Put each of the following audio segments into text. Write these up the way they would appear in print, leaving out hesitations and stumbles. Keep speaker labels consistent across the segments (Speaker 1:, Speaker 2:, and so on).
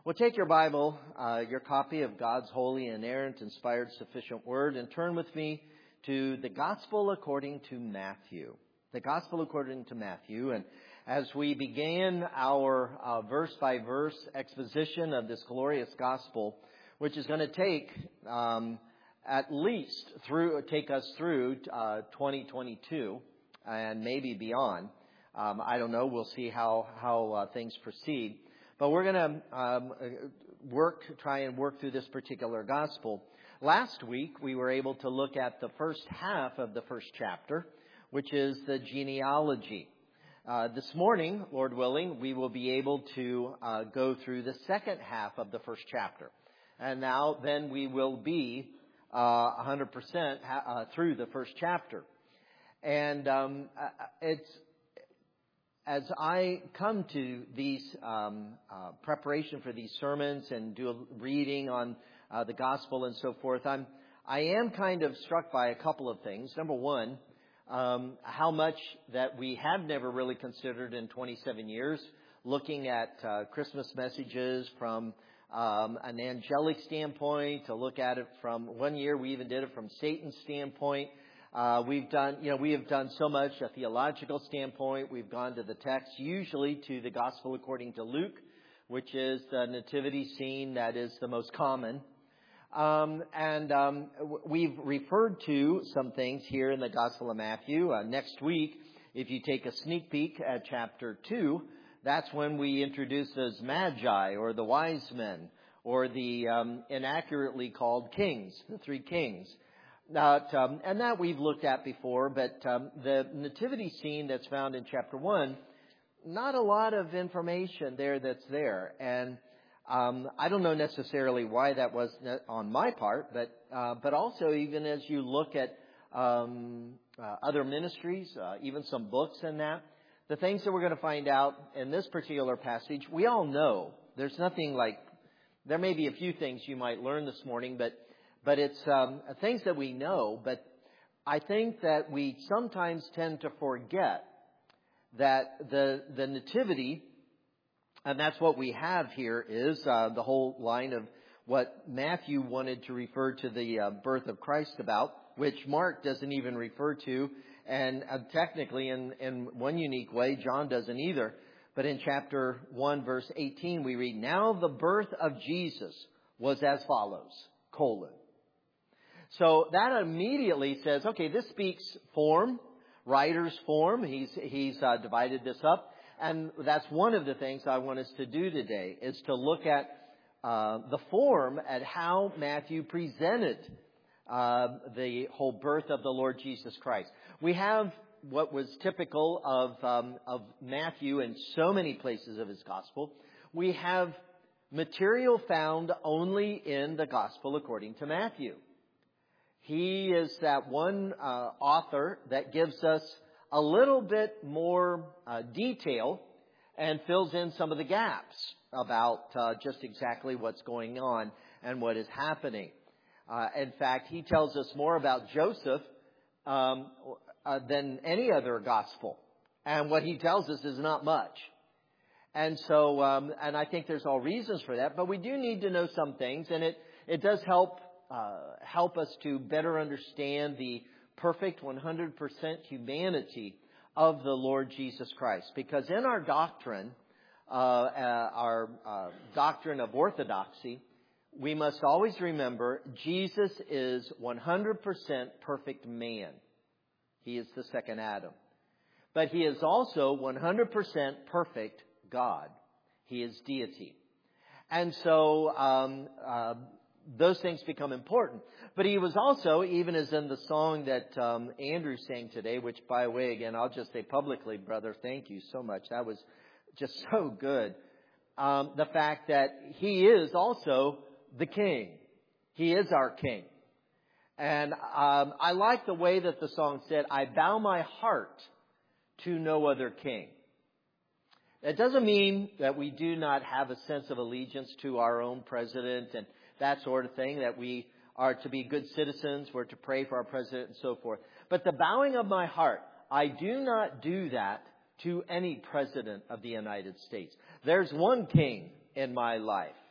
Speaker 1: Well, take your Bible, your copy of God's holy, inerrant, inspired, sufficient word, and turn with me to the Gospel according to Matthew. The Gospel according to Matthew. And as we began our verse-by-verse exposition of this glorious Gospel, which is going to take take us through 2022 and maybe beyond. I don't know. We'll see how things proceed. But we're going to try and work through this particular gospel. Last week, we were able to look at the first half of the first chapter, which is the genealogy. This morning, Lord willing, we will be able to go through the second half of the first chapter. And then we will be 100% through the first chapter. And as I come to these preparation for these sermons and do a reading on the gospel and so forth, I am kind of struck by a couple of things. Number one, how much that we have never really considered in 27 years, looking at Christmas messages from an angelic standpoint, to look at it from one year we even did it from Satan's standpoint. We have done so much a theological standpoint. We've gone to the text, usually to the Gospel according to Luke, which is the nativity scene that is the most common. We've referred to some things here in the Gospel of Matthew. Next week, if you take a sneak peek at chapter 2, that's when we introduce those magi, or the wise men, or the inaccurately called kings, the three kings. And that we've looked at before, but the nativity scene that's found in chapter 1, not a lot of information that's there. And I don't know necessarily why that was on my part, but also even as you look at other ministries, even some books and that, the things that we're going to find out in this particular passage, we all know. There's nothing like, there may be a few things you might learn this morning, but it's things that we know. But I think that we sometimes tend to forget that the nativity, and that's what we have here, is the whole line of what Matthew wanted to refer to the birth of Christ about, which Mark doesn't even refer to. And technically, in one unique way, John doesn't either. But in chapter 1, verse 18, we read, "Now the birth of Jesus was as follows, : So that immediately says, okay, this speaks form, writer's form. He's divided this up. And that's one of the things I want us to do today, is to look at the form, at how Matthew presented the whole birth of the Lord Jesus Christ. We have what was typical of Matthew in so many places of his gospel. We have material found only in the Gospel according to Matthew. He is that one author that gives us a little bit more detail and fills in some of the gaps about just exactly what's going on and what is happening. In fact, he tells us more about Joseph than any other gospel. And what he tells us is not much. And so, and I think there's all reasons for that. But we do need to know some things. And it does help us to better understand the perfect 100% humanity of the Lord Jesus Christ. Because in our doctrine of orthodoxy, we must always remember Jesus is 100% perfect man. He is the second Adam. But he is also 100% perfect God. He is deity. And so those things become important. But he was also, even as in the song that Andrew sang today, which, by the way, again, I'll just say publicly, brother, thank you so much. That was just so good. The fact that he is also the king. He is our king. And I like the way that the song said, "I bow my heart to no other king." That doesn't mean that we do not have a sense of allegiance to our own president and that sort of thing, that we are to be good citizens, we're to pray for our president and so forth. But the bowing of my heart, I do not do that to any president of the United States. There's one king in my life,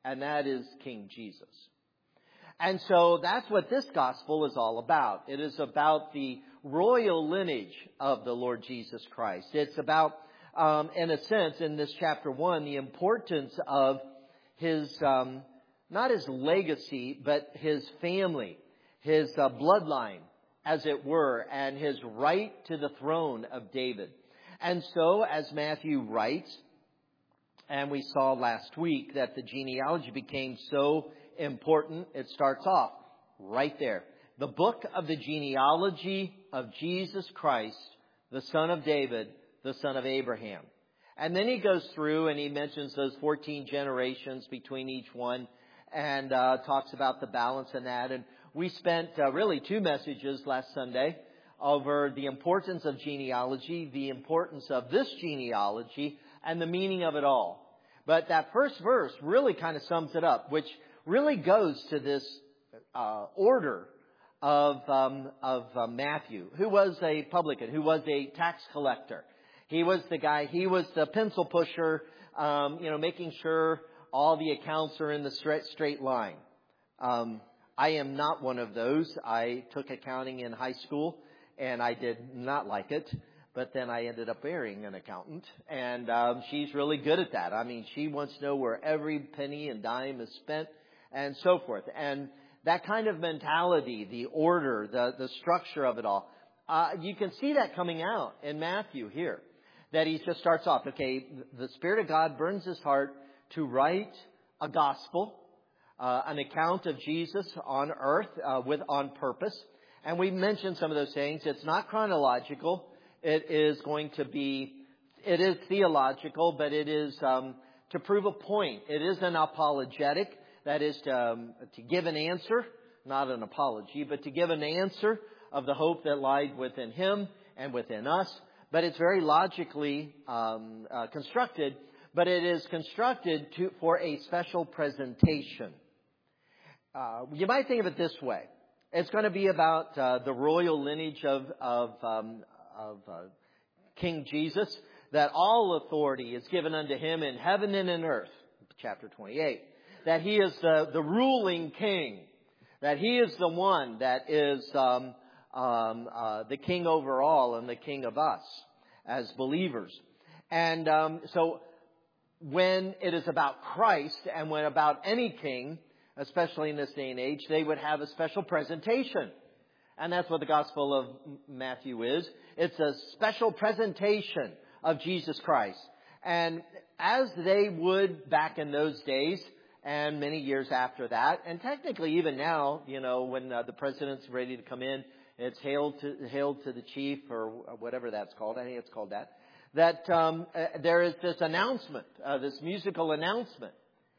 Speaker 1: and that is King Jesus. And so that's what this gospel is all about. It is about the royal lineage of the Lord Jesus Christ. It's about, in a sense, in this chapter 1, the importance of his, not his legacy, but his family, his bloodline, as it were, and his right to the throne of David. And so, as Matthew writes, and we saw last week that the genealogy became so important, it starts off right there. The book of the genealogy of Jesus Christ, the son of David, the son of Abraham. And then he goes through and he mentions those 14 generations between each one and talks about the balance in that. And we spent really 2 messages last Sunday over the importance of genealogy, the importance of this genealogy, and the meaning of it all. But that first verse really kind of sums it up, which really goes to this order of Matthew, who was a publican, who was a tax collector. He was the guy, he was the pencil pusher, making sure all the accounts are in the straight line. I am not one of those. I took accounting in high school, and I did not like it. But then I ended up marrying an accountant, and she's really good at that. I mean, she wants to know where every penny and dime is spent, and so forth. And that kind of mentality, the order, the structure of it all, you can see that coming out in Matthew here. That he just starts off, okay, the Spirit of God burns his heart to write a gospel, an account of Jesus on earth on purpose. And we mentioned some of those things. It's not chronological. It is theological, but it is to prove a point. It is an apologetic. That is to give an answer, not an apology, but to give an answer of the hope that lied within him and within us. But it's very logically constructed, but it is constructed for a special presentation. You might think of it this way. It's going to be about the royal lineage of King Jesus, that all authority is given unto him in heaven and in earth, chapter 28. That he is the ruling king, that he is the one that is the king over all and the king of us as believers. And so when it is about Christ and when about any king, especially in this day and age, they would have a special presentation. And that's what the Gospel of Matthew is. It's a special presentation of Jesus Christ. And as they would back in those days and many years after that, and technically even now, when the president's ready to come in, it's hail to the chief or whatever that's called. I think it's called that. That there is this announcement, this musical announcement.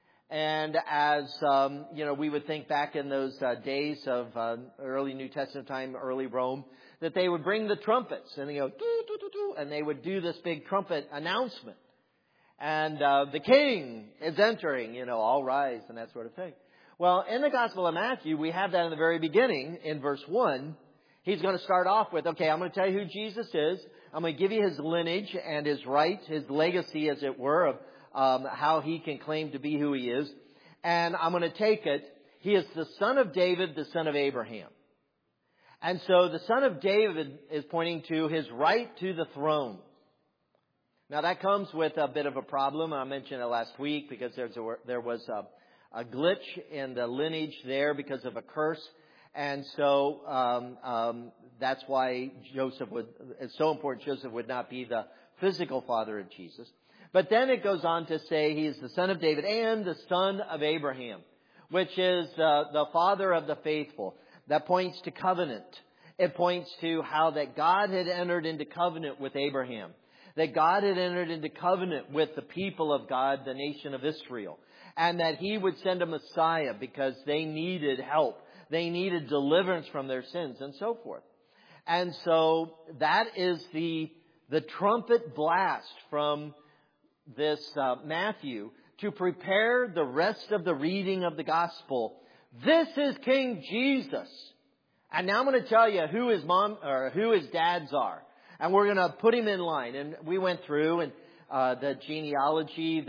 Speaker 1: And as, we would think back in those days of early New Testament time, early Rome, that they would bring the trumpets and they go, doo, doo, doo, doo, and they would do this big trumpet announcement. And the king is entering, all rise and that sort of thing. Well, in the Gospel of Matthew, we have that in the very beginning in verse 1. He's going to start off with, okay, I'm going to tell you who Jesus is. I'm going to give you his lineage and his right, his legacy, as it were, of how he can claim to be who he is. And I'm going to take it. He is the son of David, the son of Abraham. And so the son of David is pointing to his right to the throne. Now that comes with a bit of a problem. I mentioned it last week because there was a glitch in the lineage there because of a curse. And so that's why it's so important Joseph would not be the physical father of Jesus. But then it goes on to say he is the son of David and the son of Abraham, which is the father of the faithful. That points to covenant. It points to how that God had entered into covenant with Abraham. That God had entered into covenant with the people of God, the nation of Israel. And that he would send a Messiah because they needed help. They needed deliverance from their sins and so forth. And so that is the trumpet blast from this Matthew to prepare the rest of the reading of the gospel. This is King Jesus. And now I'm going to tell you who his mom or who his dads are. And we're going to put him in line. And we went through and the genealogy that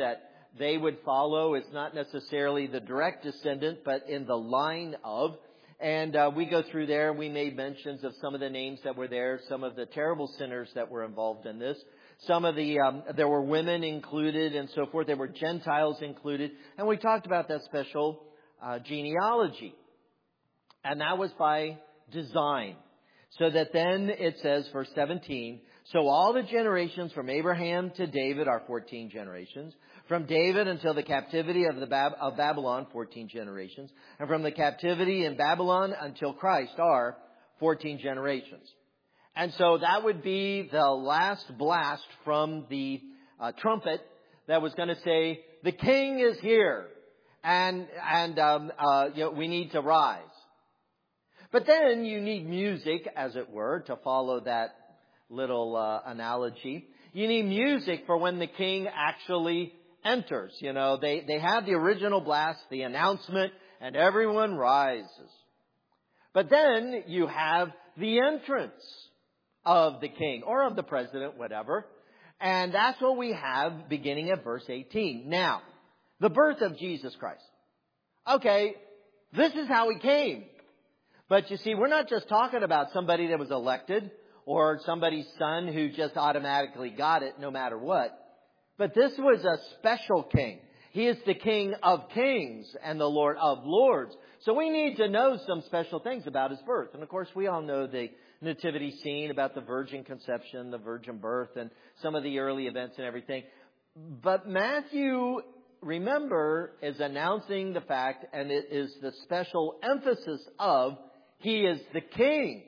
Speaker 1: they would follow. It's not necessarily the direct descendant, but in the line of. And we go through there. We made mentions of some of the names that were there, some of the terrible sinners that were involved in this. Some of the, there were women included and so forth. There were Gentiles included. And we talked about that special genealogy. And that was by design. So that then it says, verse 17, so all the generations from Abraham to David are 14 generations. From David until the captivity of Babylon, 14 generations. And from the captivity in Babylon until Christ are 14 generations. And so that would be the last blast from the trumpet that was going to say, the king is here. And we need to rise. But then you need music, as it were, to follow that little analogy. You need music for when the king actually enters. You know, they have the original blast, the announcement, and everyone rises. But then you have the entrance of the king or of the president, whatever. And that's what we have beginning at verse 18. Now, the birth of Jesus Christ. Okay, this is how he came. But you see, we're not just talking about somebody that was elected or somebody's son who just automatically got it no matter what. But this was a special king. He is the King of Kings and the Lord of Lords. So we need to know some special things about his birth. And of course, we all know the nativity scene about the virgin conception, the virgin birth, and some of the early events and everything. But Matthew, remember, is announcing the fact, and it is the special emphasis of, he is the king.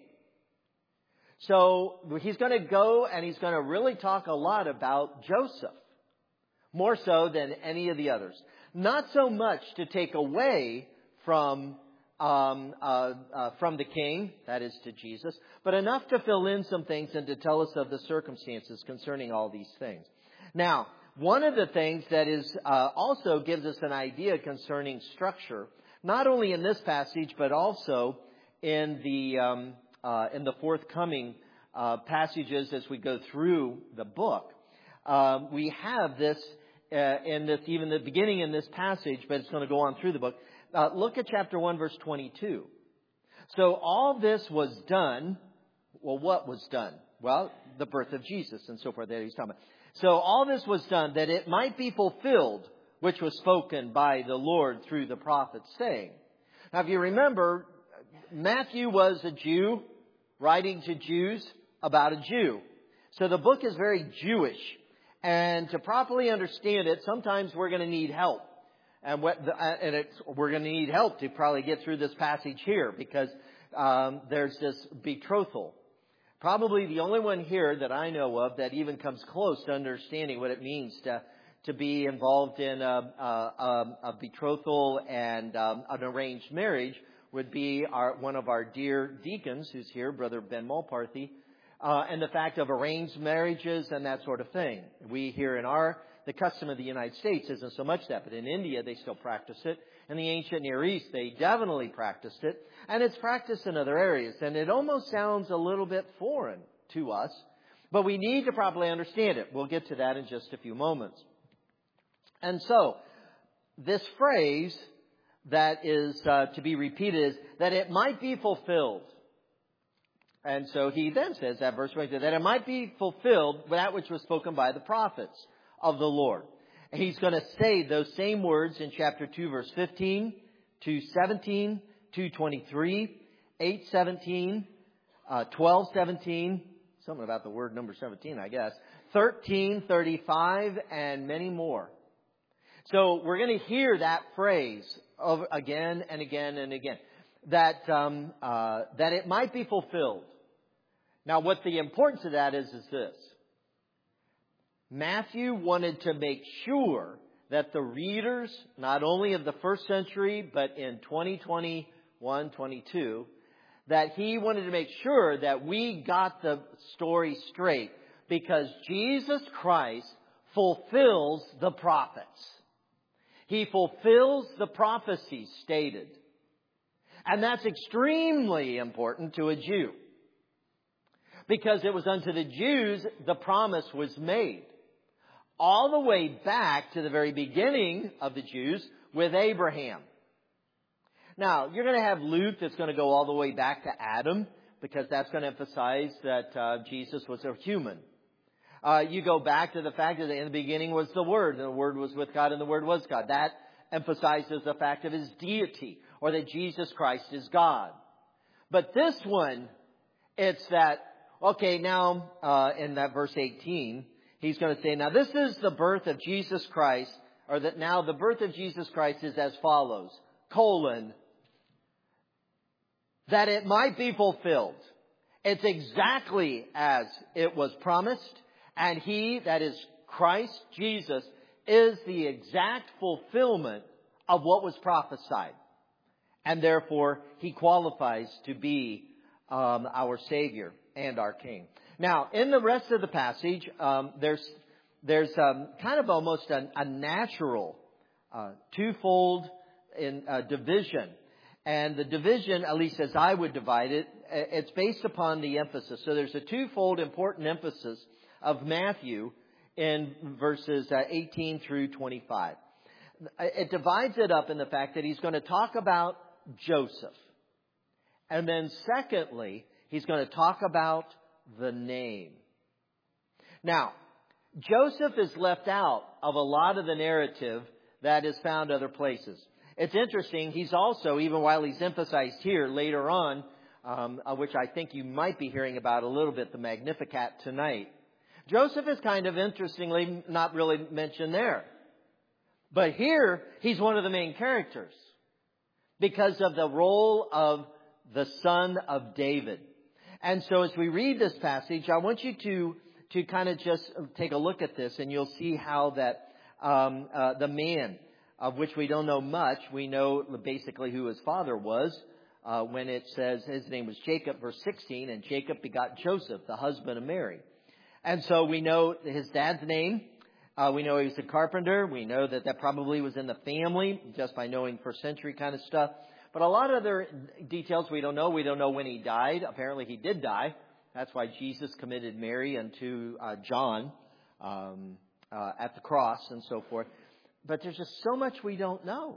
Speaker 1: So he's going to go and he's going to really talk a lot about Joseph. More so than any of the others. Not so much to take away from the king, that is to Jesus, but enough to fill in some things and to tell us of the circumstances concerning all these things. Now, one of the things that is also gives us an idea concerning structure, not only in this passage, but also in the forthcoming passages as we go through the book. We have this in this, even the beginning in this passage, but it's going to go on through the book. Look at chapter 1, verse 22. So all this was done. Well, what was done? Well, the birth of Jesus and so forth that he's talking about. So all this was done that it might be fulfilled, which was spoken by the Lord through the prophets, saying. Now, if you remember, Matthew was a Jew writing to Jews about a Jew. So the book is very Jewish. And to properly understand it, sometimes we're going to need help. And we're going to need help to probably get through this passage here because there's this betrothal. Probably the only one here that I know of that even comes close to understanding what it means to be involved in a betrothal and an arranged marriage would be one of our dear deacons who's here, Brother Ben Mulparthy. And the fact of arranged marriages and that sort of thing. We here in the custom of the United States isn't so much that, but in India they still practice it. In the ancient Near East they definitely practiced it. And it's practiced in other areas. And it almost sounds a little bit foreign to us. But we need to properly understand it. We'll get to that in just a few moments. And so, this phrase that is to be repeated is that it might be fulfilled. And so he then says that verse 22, that it might be fulfilled that which was spoken by the prophets of the Lord. And he's going to say those same words in chapter 2, verse 15, 2:17, 2:23, 8:17, 12:17, something about the word number 17, I guess, 13:35, and many more. So we're going to hear that phrase again and again and again. That it might be fulfilled. Now, what the importance of that is this. Matthew wanted to make sure that the readers, not only of the first century, but in 2021, 22, that he wanted to make sure that we got the story straight. Because Jesus Christ fulfills the prophets. He fulfills the prophecies stated. And that's extremely important to a Jew. Because it was unto the Jews the promise was made. all the way back to the very beginning of the Jews with Abraham. Now, you're going to have Luke that's going to go all the way back to Adam, because that's going to emphasize that Jesus was a human. You go back to the fact that in the beginning was the Word, and the Word was with God, and the Word was God. That emphasizes the fact of His deity, or that Jesus Christ is God. But this one, it's that, okay, now in that verse 18, he's going to say, now this is the birth of Jesus Christ, or that now the birth of Jesus Christ is as follows, that it might be fulfilled. It's exactly as it was promised, and He, that is Christ, Jesus, is the exact fulfillment of what was prophesied. And therefore, He qualifies to be our Savior and our King. Now, in the rest of the passage, there's kind of almost a natural twofold division. And the division, at least as I would divide it, it's based upon the emphasis. So there's a twofold important emphasis of Matthew in verses 18 through 25. It divides it up in the fact that he's going to talk about Joseph. And then secondly, he's going to talk about the name. Now, Joseph is left out of a lot of the narrative that is found other places. It's interesting, he's also, even while he's emphasized here later on, which I think you might be hearing about a little bit, the Magnificat tonight. Joseph is kind of interestingly not really mentioned there. But here, he's one of the main characters because of the role of the son of David. And so as we read this passage, I want you to kind of just take a look at this, and you'll see how that the man, of which we don't know much, we know basically who his father was when it says his name was Jacob, verse 16, and Jacob begot Joseph, the husband of Mary. And so we know his dad's name. We know he was a carpenter. We know that probably was in the family just by knowing first century kind of stuff. But a lot of other details we don't know. We don't know when he died. Apparently he did die. That's why Jesus committed Mary unto John at the cross and so forth. But there's just so much we don't know.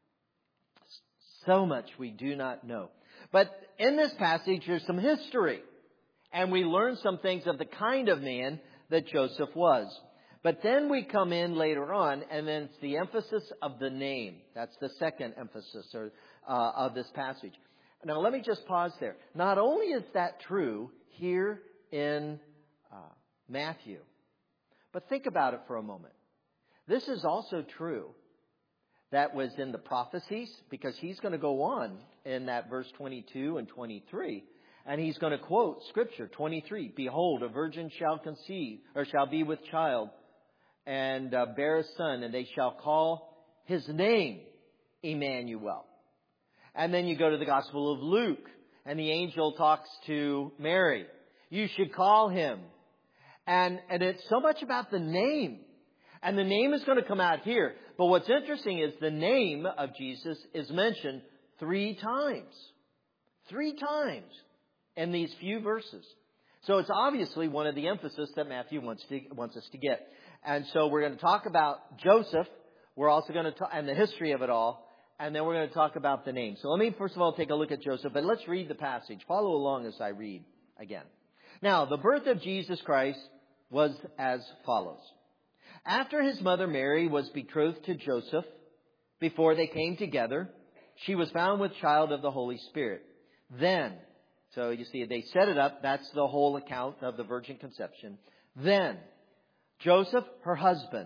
Speaker 1: So much we do not know. But in this passage, there's some history. And we learn some things of the kind of man that Joseph was. But then we come in later on, and then it's the emphasis of the name. That's the second emphasis of this passage. Now, let me just pause there. Not only is that true here in Matthew, but think about it for a moment. This is also true that was in the prophecies, because he's going to go on in that verse 22 and 23. And he's going to quote Scripture, 23. Behold, a virgin shall conceive, or shall be with child, and bear a son, and they shall call his name Emmanuel. And then you go to the Gospel of Luke, and the angel talks to Mary. You should call him. And it's so much about the name. And the name is going to come out here. But what's interesting is the name of Jesus is mentioned 3 times. 3 times in these few verses. So it's obviously one of the emphasis that Matthew wants us to get. And so we're going to talk about Joseph. We're also going to talk, and the history of it all. And then we're going to talk about the name. So let me first of all take a look at Joseph. But let's read the passage. Follow along as I read again. Now, the birth of Jesus Christ was as follows. After his mother Mary was betrothed to Joseph, before they came together, she was found with child of the Holy Spirit. Then, so you see, they set it up. That's the whole account of the virgin conception. Then, Joseph, her husband,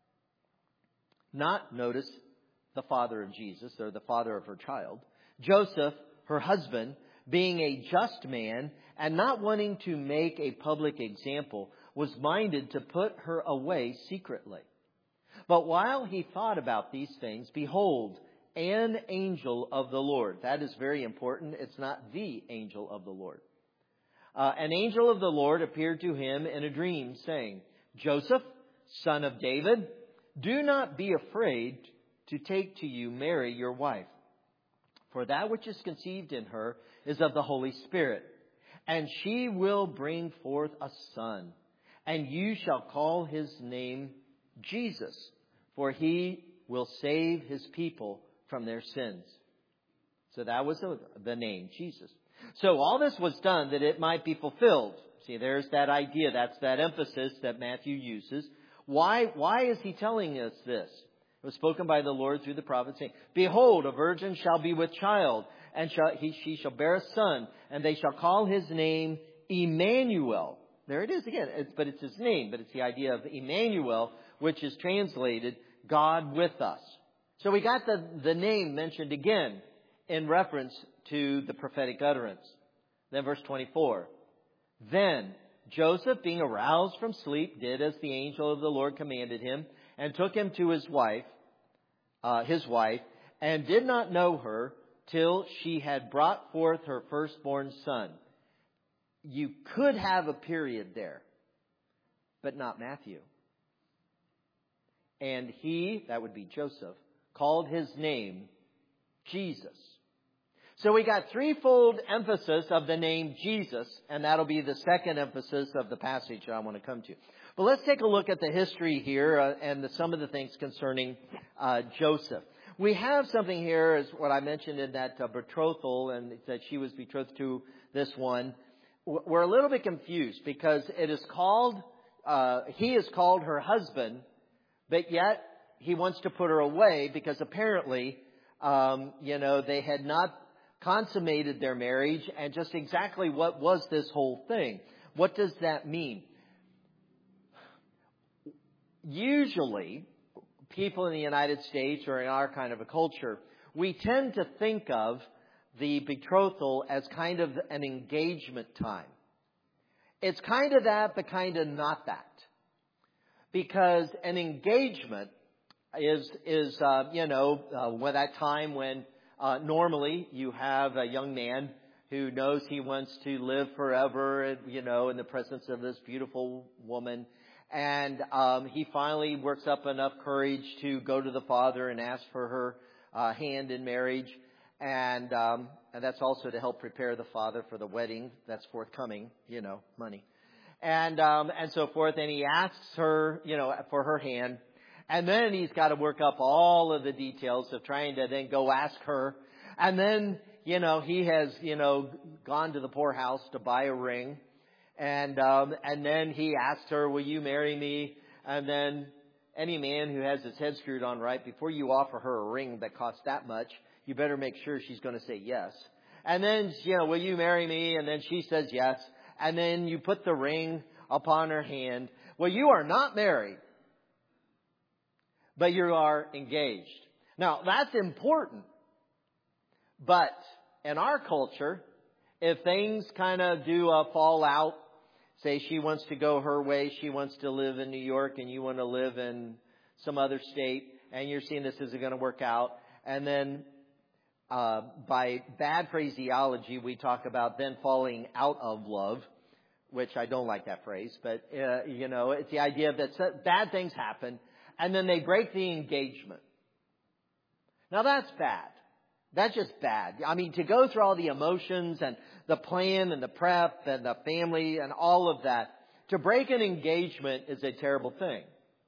Speaker 1: not notice the father of Jesus or the father of her child. Joseph, her husband, being a just man and not wanting to make a public example, was minded to put her away secretly. But while he thought about these things, behold, an angel of the Lord. That is very important. It's not the angel of the Lord. An angel of the Lord appeared to him in a dream, saying, Joseph, son of David, do not be afraid to take to you Mary, your wife. For that which is conceived in her is of the Holy Spirit. And she will bring forth a son. And you shall call his name Jesus, for he will save his people from their sins. So that was the name, Jesus. So all this was done that it might be fulfilled. See, there's that idea. That's that emphasis that Matthew uses. Why is he telling us this? It was spoken by the Lord through the prophet, saying, Behold, a virgin shall be with child, and she shall bear a son, and they shall call his name Emmanuel. There it is again. But it's his name, but it's the idea of Emmanuel, which is translated God with us. So we got the name mentioned again in reference to the prophetic utterance. Then verse 24. Then Joseph, being aroused from sleep, did as the angel of the Lord commanded him, and took him to his wife, and did not know her till she had brought forth her firstborn son. You could have a period there, but not Matthew. And he, that would be Joseph, called his name Jesus. So we got threefold emphasis of the name Jesus, and that'll be the second emphasis of the passage I want to come to. But let's take a look at the history here and some of the things concerning Joseph. We have something here, as what I mentioned in that betrothal, and that she was betrothed to this one. We're a little bit confused because it is called, he is called her husband, but yet he wants to put her away because apparently, they had not consummated their marriage. And just exactly what was this whole thing? What does that mean? Usually, people in the United States or in our kind of a culture, we tend to think of the betrothal as kind of an engagement time. It's kind of that, but kind of not that. Because an engagement is when that time when normally you have a young man who knows he wants to live forever, in the presence of this beautiful woman. And he finally works up enough courage to go to the father and ask for her hand in marriage. And that's also to help prepare the father for the wedding that's forthcoming, money. And so forth. And he asks her, for her hand. And then he's got to work up all of the details of trying to then go ask her. And then, he has, gone to the poorhouse to buy a ring. And then he asked her, will you marry me? And then any man who has his head screwed on right, before you offer her a ring that costs that much, you better make sure she's going to say yes. And then, will you marry me? And then she says yes. And then you put the ring upon her hand. Well, you are not married, but you are engaged. Now, that's important. But in our culture, if things kind of do fall out, say she wants to go her way, she wants to live in New York and you want to live in some other state, and you're seeing this isn't going to work out. And then by bad phraseology, we talk about then falling out of love, which I don't like that phrase, but, it's the idea that bad things happen, and then they break the engagement. Now that's bad. That's just bad. I mean, to go through all the emotions and the plan and the prep and the family and all of that, to break an engagement is a terrible thing.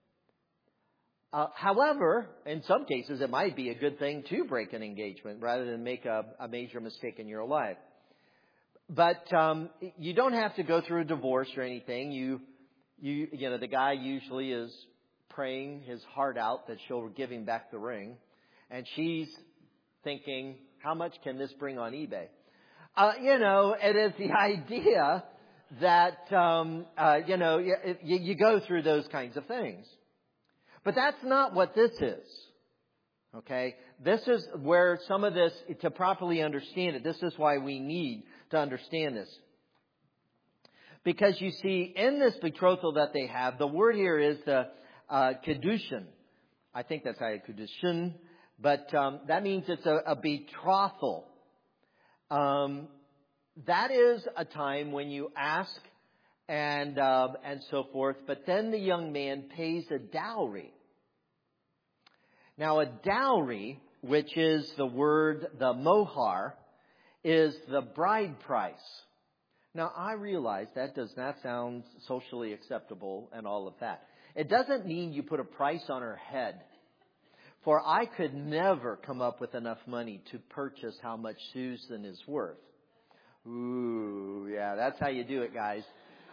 Speaker 1: However, in some cases, it might be a good thing to break an engagement rather than make a major mistake in your life. But you don't have to go through a divorce or anything. The guy usually is praying his heart out that she'll give him back the ring, and she's thinking, how much can this bring on eBay? It is the idea that you go through those kinds of things. But that's not what this is. Okay? This is where some of this, to properly understand it, this is why we need to understand this. Because you see, in this betrothal that they have, the word here is the kedushin. I think that's how you kedushin. But that means it's a betrothal. That is a time when you ask and so forth. But then the young man pays a dowry. Now, a dowry, which is the word, the mohar, is the bride price. Now, I realize that does not sound socially acceptable and all of that. It doesn't mean you put a price on her head. For I could never come up with enough money to purchase how much Susan is worth. Ooh, yeah, that's how you do it, guys.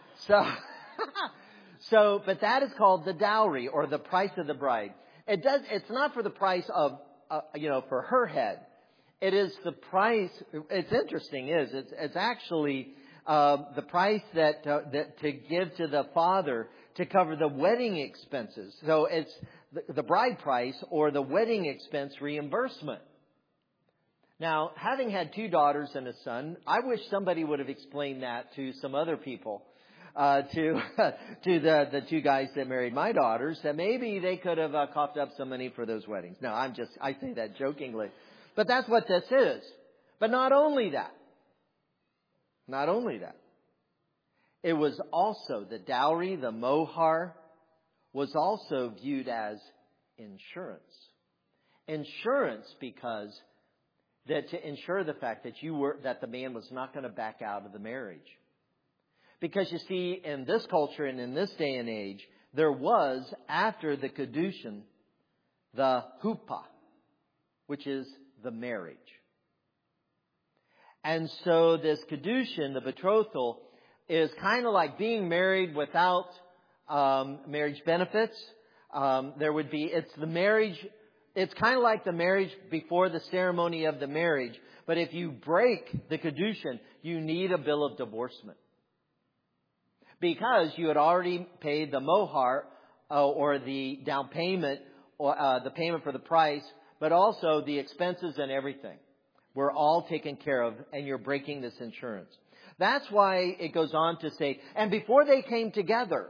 Speaker 1: But that is called the dowry, or the price of the bride. It's not for the price of, for her head. It is the price. It's interesting, it's actually the price that to give to the father to cover the wedding expenses. So it's the bride price or the wedding expense reimbursement. Now, having had 2 daughters and a son, I wish somebody would have explained that to some other people, to the 2 guys that married my daughters, that maybe they could have coughed up some money for those weddings. No, I say that jokingly. But that's what this is. But not only that. It was also the dowry, the mohar, was also viewed as insurance. Insurance because to ensure the fact that the man was not going to back out of the marriage. Because you see, in this culture and in this day and age, there was, after the kedushin, the huppah, which is the marriage. And so this kedushin, the betrothal, is kind of like being married without marriage benefits. It's kind of like the marriage before the ceremony of the marriage. But if you break the kedushin, you need a bill of divorcement. Because you had already paid the mohar, or the down payment, or the payment for the price, but also the expenses and everything were all taken care of, and you're breaking this insurance. That's why it goes on to say, and before they came together,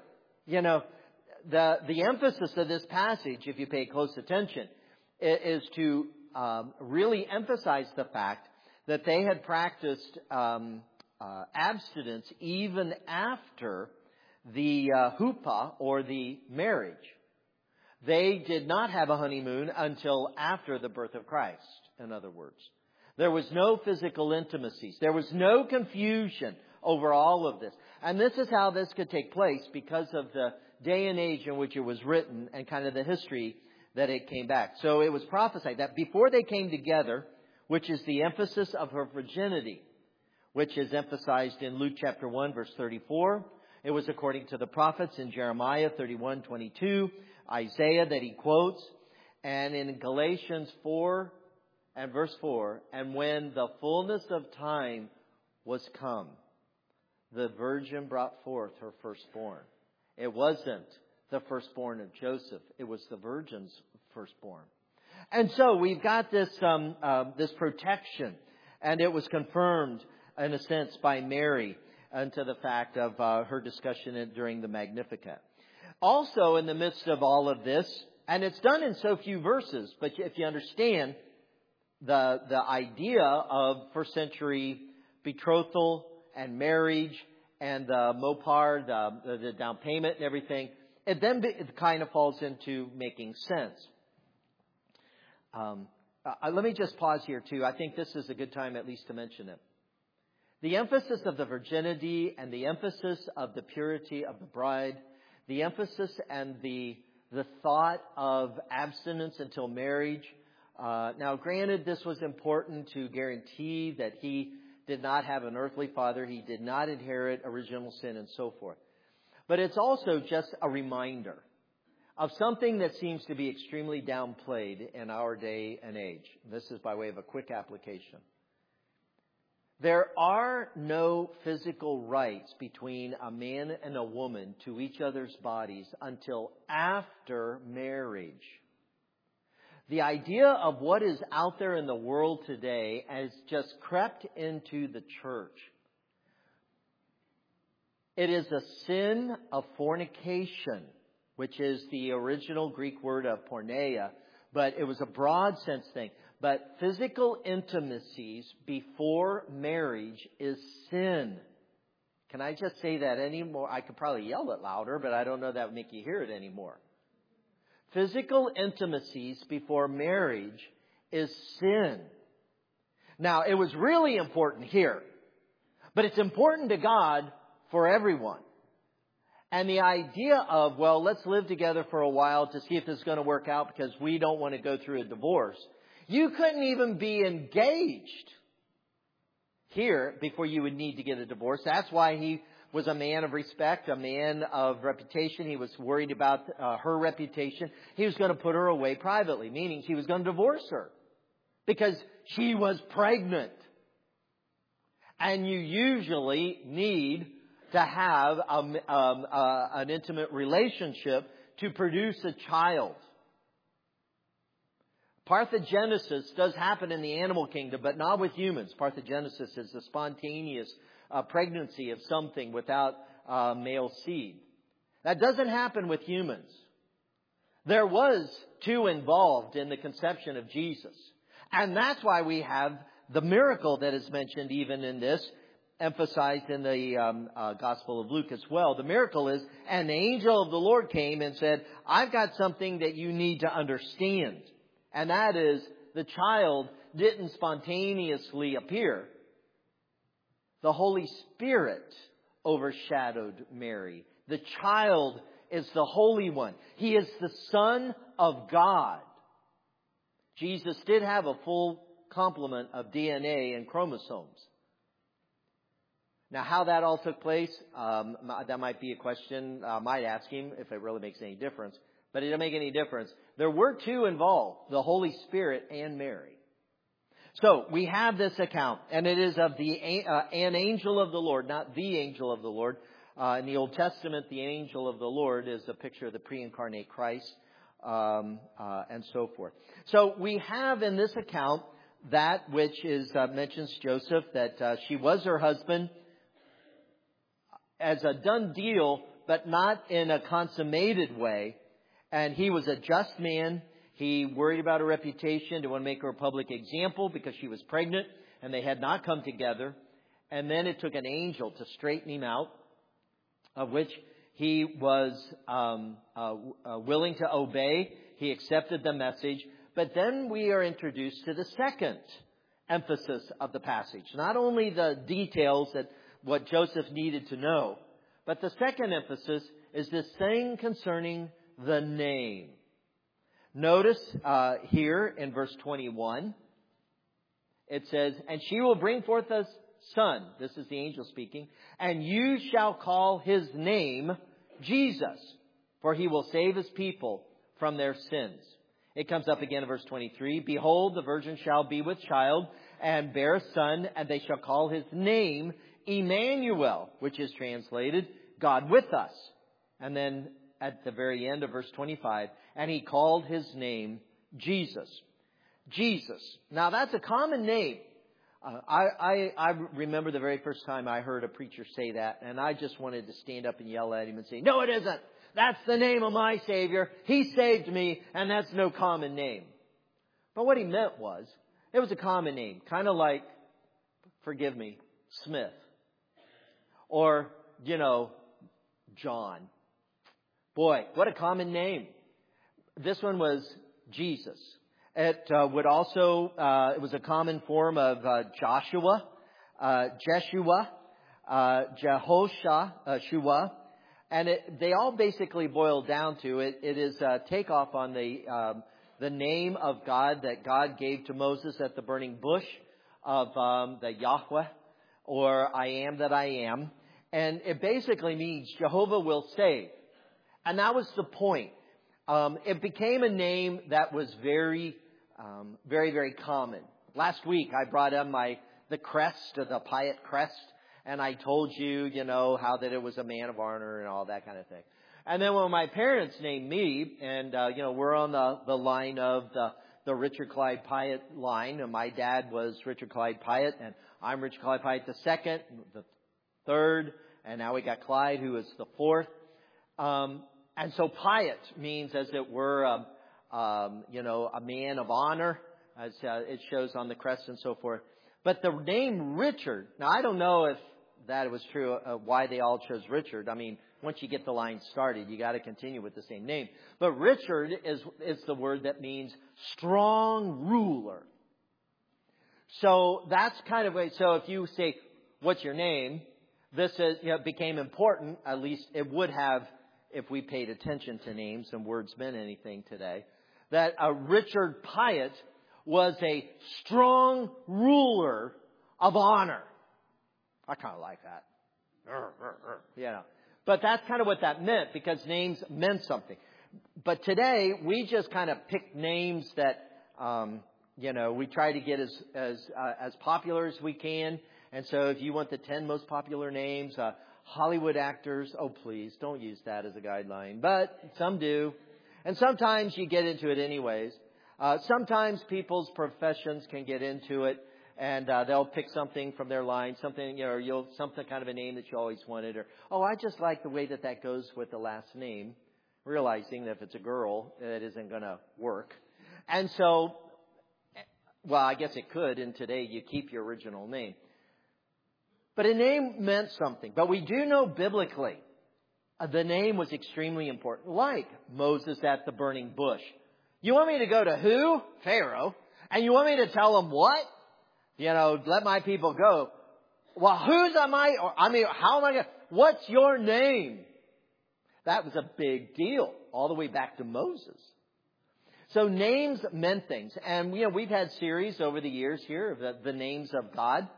Speaker 1: the emphasis of this passage, if you pay close attention, is to really emphasize the fact that they had practiced abstinence even after the huppah, or the marriage. They did not have a honeymoon until after the birth of Christ, in other words. There was no physical intimacies. There was no confusion over all of this. And this is how this could take place because of the day and age in which it was written and kind of the history that it came back. So it was prophesied that before they came together, which is the emphasis of her virginity, which is emphasized in Luke chapter 1, verse 34. It was according to the prophets in Jeremiah 31:22, Isaiah that he quotes, and in Galatians 4 and verse 4, and when the fullness of time was come, the virgin brought forth her firstborn. It wasn't the firstborn of Joseph. It was the virgin's firstborn. And so we've got this protection, and it was confirmed in a sense by Mary unto the fact of her discussion during the Magnificat. Also in the midst of all of this, and it's done in so few verses, but if you understand the idea of first century betrothal and marriage and the mopar, the down payment and everything, it kind of falls into making sense. Let me just pause here too. I think this is a good time at least to mention it. The emphasis of the virginity and the emphasis of the purity of the bride, the emphasis and the thought of abstinence until marriage. Now, granted, this was important to guarantee that he did not have an earthly father. He did not inherit original sin and so forth. But it's also just a reminder of something that seems to be extremely downplayed in our day and age. This is by way of a quick application. There are no physical rights between a man and a woman to each other's bodies until after marriage. The idea of what is out there in the world today has just crept into the church. It is a sin of fornication, which is the original Greek word of porneia, but it was a broad sense thing. But physical intimacies before marriage is sin. Can I just say that anymore? I could probably yell it louder, but I don't know that would make you hear it anymore. Physical intimacies before marriage is sin. Now, it was really important here, but it's important to God for everyone. And the idea of, well, let's live together for a while to see if this is going to work out because we don't want to go through a divorce. You couldn't even be engaged here before you would need to get a divorce. That's why he was a man of respect, a man of reputation. He was worried about her reputation. He was going to put her away privately, meaning he was going to divorce her because she was pregnant. And you usually need to have an intimate relationship to produce a child. Parthenogenesis does happen in the animal kingdom, but not with humans. Parthenogenesis is the spontaneous pregnancy of something without male seed. That doesn't happen with humans. There was two involved in the conception of Jesus. And that's why we have the miracle that is mentioned even in this, emphasized in the Gospel of Luke as well. The miracle is, an angel of the Lord came and said, I've got something that you need to understand. And that is, the child didn't spontaneously appear. The Holy Spirit overshadowed Mary. The child is the Holy One. He is the Son of God. Jesus did have a full complement of DNA and chromosomes. Now, how that all took place, that might be a question I might ask him if it really makes any difference. But it didn't make any difference. There were two involved, the Holy Spirit and Mary. So, we have this account, and it is of an angel of the Lord, not the angel of the Lord. In the Old Testament, the angel of the Lord is a picture of the pre-incarnate Christ, and so forth. So, we have in this account that which is mentions Joseph, that she was her husband as a done deal, but not in a consummated way. And he was a just man. He worried about her reputation, didn't want to make her a public example because she was pregnant and they had not come together. And then it took an angel to straighten him out, of which he was willing to obey. He accepted the message. But then we are introduced to the second emphasis of the passage. Not only the details that what Joseph needed to know, but the second emphasis is this thing concerning the name. Notice here in verse 21, it says, and she will bring forth a son. This is the angel speaking. And you shall call his name Jesus, for he will save his people from their sins. It comes up again in verse 23. Behold, the virgin shall be with child and bear a son, and they shall call his name Emmanuel, which is translated God with us. And then at the very end of verse 25, and he called his name Jesus. Jesus. Now that's a common name. I remember the very first time I heard a preacher say that, and I just wanted to stand up and yell at him and say, no, it isn't. That's the name of my Savior. He saved me, and that's no common name. But what he meant was, it was a common name, kind of like, forgive me, Smith. Or, John. Boy, what a common name. This one was Jesus. It would also, it was a common form of Joshua, Jeshua, Jehoshua, and they all basically boil down to it. It is a takeoff on the name of God that God gave to Moses at the burning bush of the Yahweh, or I am that I am. And it basically means Jehovah will save. And that was the point. It became a name that was very, very common. Last week I brought on the crest, or the Piatt crest, and I told you, how that it was a man of honor and all that kind of thing. And then when my parents named me, and we're on the line of the Richard Clyde Piatt line, and my dad was Richard Clyde Piatt, and I'm Richard Clyde Piatt the second, the third, and now we got Clyde, who is the fourth. And so Piatt means, as it were, a man of honor, as it shows on the crest and so forth. But the name Richard, now I don't know if that was true, why they all chose Richard. I mean, once you get the line started, you got to continue with the same name. But Richard is the word that means strong ruler. So that's kind of, so if you say, what's your name? this is, became important, at least it would have if we paid attention to names and words meant anything today, that Richard Piatt was a strong ruler of honor. I kind of like that. But that's kind of what that meant, because names meant something. But today, we just kind of pick names that, we try to get as popular as we can. And so if you want the 10 most popular names, Hollywood actors, oh, please, don't use that as a guideline. But some do. And sometimes you get into it anyways. Sometimes people's professions can get into it, and they'll pick something from their line, something kind of a name that you always wanted, or, I just like the way that goes with the last name, realizing that if it's a girl, it isn't going to work. And so, well, I guess it could, and today you keep your original name. But a name meant something. But we do know biblically the name was extremely important, like Moses at the burning bush. You want me to go to who? Pharaoh. And you want me to tell him what? Let my people go. Well, whose am I? How am I going to? What's your name? That was a big deal, all the way back to Moses. So names meant things. And, we've had series over the years here of the names of God.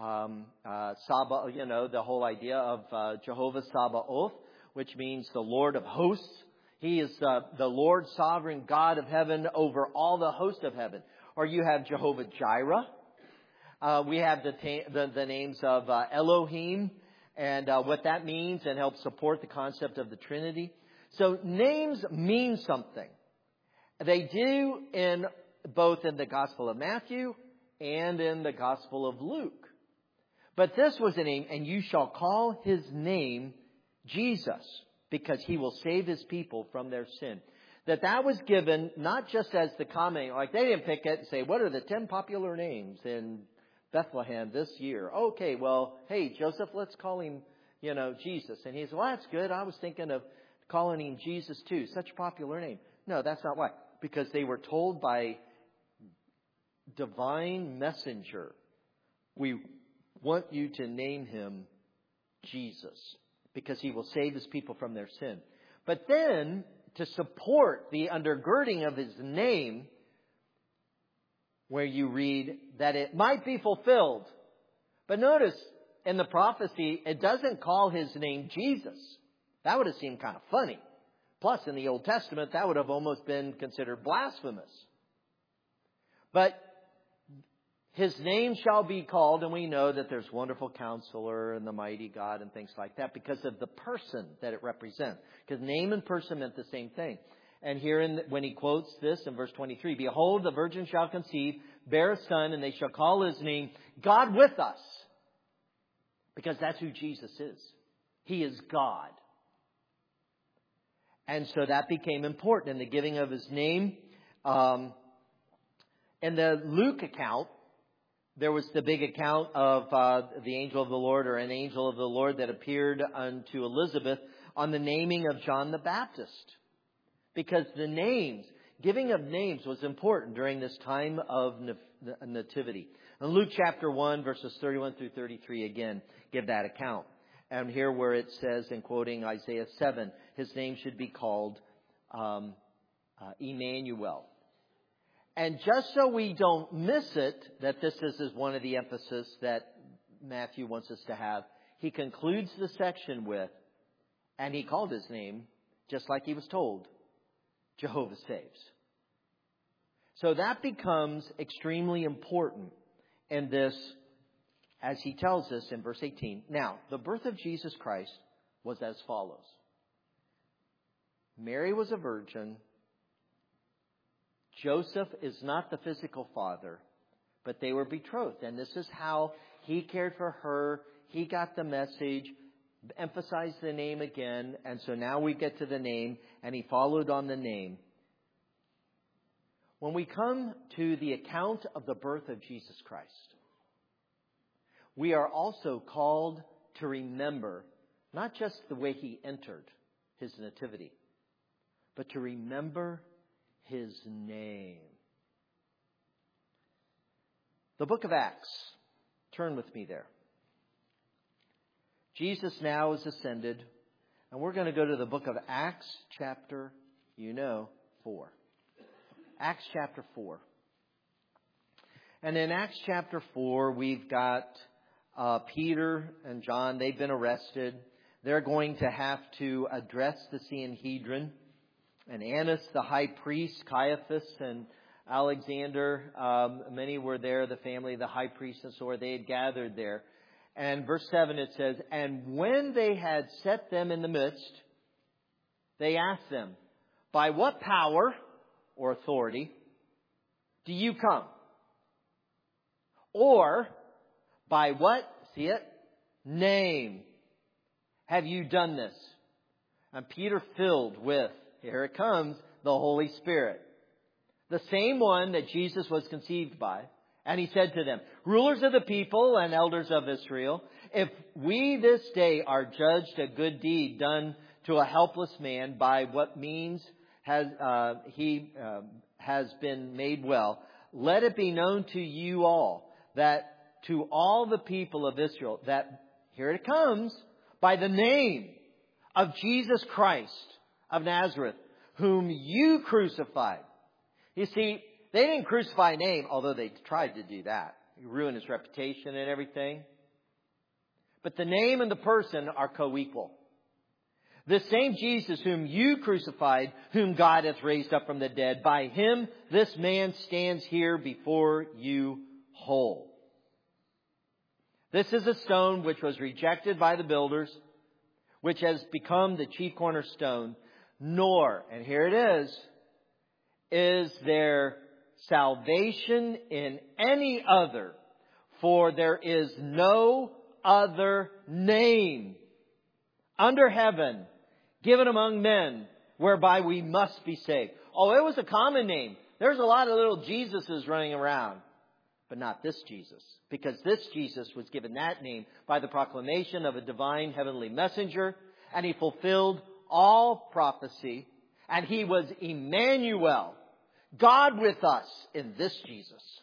Speaker 1: Saba, the whole idea of Jehovah Sabaoth, which means the Lord of hosts. He is the Lord sovereign God of heaven over all the host of heaven. Or you have Jehovah Jireh. We have the names of Elohim and what that means, and help support the concept of the Trinity. So names mean something. They do both in the Gospel of Matthew and in the Gospel of Luke. But this was a name, and you shall call his name Jesus, because he will save his people from their sin. That was given not just as the comment, like they didn't pick it and say, what are the 10 popular names in Bethlehem this year? Okay, well, hey, Joseph, let's call him, Jesus. And he said, well, that's good. I was thinking of calling him Jesus too. Such a popular name. No, that's not why. Because they were told by divine messenger, we want you to name him Jesus, because he will save his people from their sin. But then, to support the undergirding of his name, where you read that it might be fulfilled. But notice, in the prophecy, it doesn't call his name Jesus. That would have seemed kind of funny. Plus, in the Old Testament, that would have almost been considered blasphemous. But his name shall be called, and we know that there's Wonderful Counselor and the Mighty God and things like that because of the person that it represents. Because name and person meant the same thing. And here when he quotes this in verse 23, behold, the virgin shall conceive, bear a son, and they shall call his name God with us. Because that's who Jesus is. He is God. And so that became important in the giving of his name. In the Luke account, there was the big account of the angel of the Lord, or an angel of the Lord that appeared unto Elizabeth on the naming of John the Baptist. Because giving of names was important during this time of nativity. In Luke chapter 1, verses 31 through 33, again, give that account. And here where it says, in quoting Isaiah 7, his name should be called Emmanuel. And just so we don't miss it, that this is one of the emphasis that Matthew wants us to have, he concludes the section with, and he called his name, just like he was told, Jehovah Saves. So that becomes extremely important in this, as he tells us in verse 18. Now, the birth of Jesus Christ was as follows. Mary was a virgin. Joseph is not the physical father, but they were betrothed. And this is how he cared for her. He got the message, emphasized the name again. And so now we get to the name, and he followed on the name. When we come to the account of the birth of Jesus Christ, we are also called to remember not just the way he entered his nativity, but to remember his name. The book of Acts. Turn with me there. Jesus now is ascended, and we're going to go to the book of Acts chapter, 4. Acts chapter 4. And in Acts chapter 4, we've got Peter and John. They've been arrested. They're going to have to address the Sanhedrin. And Annas, the high priest, Caiaphas and Alexander, many were there, the family of the high priest and so on. They had gathered there. And verse 7 it says, "And when they had set them in the midst, they asked them, 'By what power,' or authority, 'do you come? Or by what,'" see it, "'name have you done this?' And Peter, filled with," here it comes, "the Holy Spirit, the same one that Jesus was conceived by. And he said to them, 'Rulers of the people and elders of Israel, if we this day are judged a good deed done to a helpless man, by what means he has been made well, let it be known to you all, that to all the people of Israel, that,'" here it comes, "'by the name of Jesus Christ of Nazareth, whom you crucified.'" You see, they didn't crucify a name, although they tried to do that. Ruin his reputation and everything. But the name and the person are co-equal. "The same Jesus whom you crucified, whom God hath raised up from the dead, by him this man stands here before you whole. This is a stone which was rejected by the builders, which has become the chief cornerstone. Nor," and here it is there salvation in any other, for there is no other name under heaven given among men whereby we must be saved." Oh, it was a common name. There's a lot of little Jesuses running around, but not this Jesus, because this Jesus was given that name by the proclamation of a divine heavenly messenger, and he fulfilled all prophecy, and he was Emmanuel, God with us in this Jesus.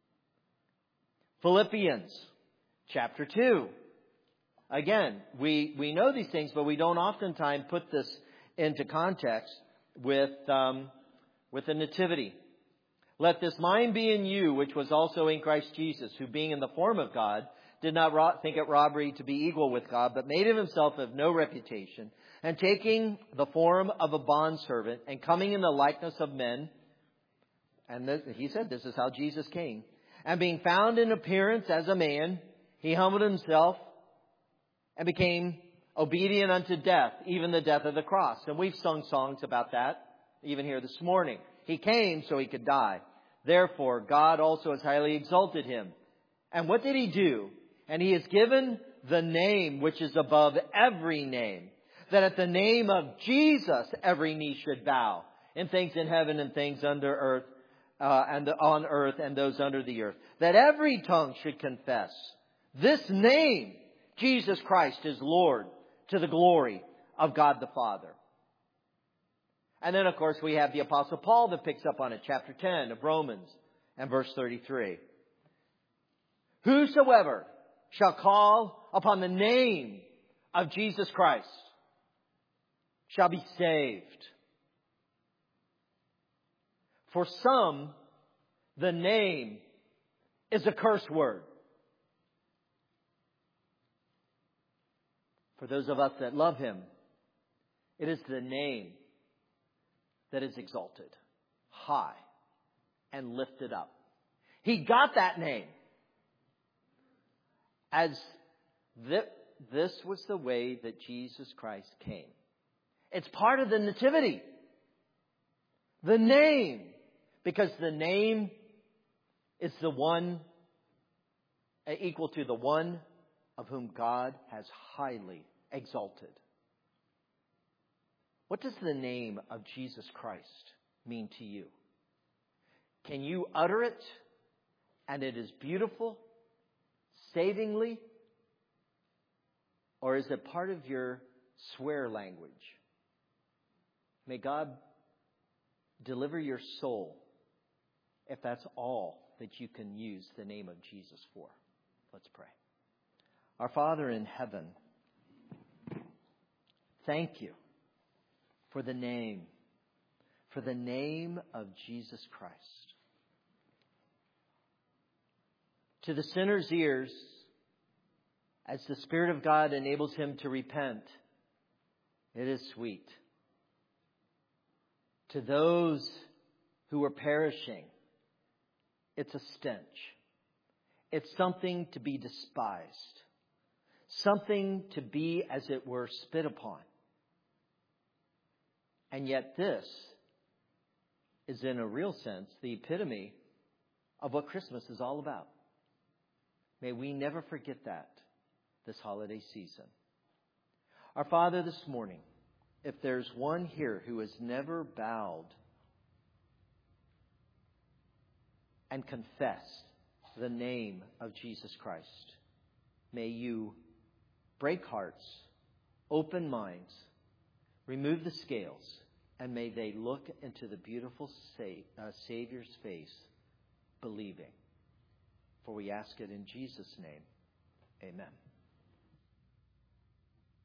Speaker 1: Philippians chapter 2. Again, we know these things, but we don't oftentimes put this into context with the nativity. "Let this mind be in you, which was also in Christ Jesus, who being in the form of God, did not think it robbery to be equal with God, but made of himself of no reputation, and taking the form of a bondservant, and coming in the likeness of men," and he said this is how Jesus came, "and being found in appearance as a man, he humbled himself and became obedient unto death, even the death of the cross." And we've sung songs about that, even here this morning. He came so he could die. "Therefore, God also has highly exalted him." And what did he do? "And he has given the name which is above every name, that at the name of Jesus every knee should bow, in things in heaven and things under earth, and on earth and those under the earth, that every tongue should confess this name, Jesus Christ, is Lord, to the glory of God the Father." And then, of course, we have the Apostle Paul that picks up on it, chapter 10 of Romans and verse 33. "Whosoever shall call upon the name of Jesus Christ shall be saved. For some, the name is a curse word. For those of us that love him, it is the name that is exalted, high, and lifted up." He got that name. As this was the way that Jesus Christ came. It's part of the nativity. The name. Because the name is the one equal to the one of whom God has highly exalted. What does the name of Jesus Christ mean to you? Can you utter it and it is beautiful, savingly? Or is it part of your swear language? May God deliver your soul if that's all that you can use the name of Jesus for. Let's pray. Our Father in heaven, Thank you for the name of Jesus Christ. To the sinner's ears, as the Spirit of God enables him to repent, it is sweet. To those who are perishing, it's a stench. It's something to be despised. Something to be, as it were, spit upon. And yet this is, in a real sense, the epitome of what Christmas is all about. May we never forget that this holiday season. Our Father, this morning, if there's one here who has never bowed and confessed the name of Jesus Christ, may you break hearts, open minds, remove the scales, and may they look into the beautiful Savior's face, believing. For we ask it in Jesus' name. Amen.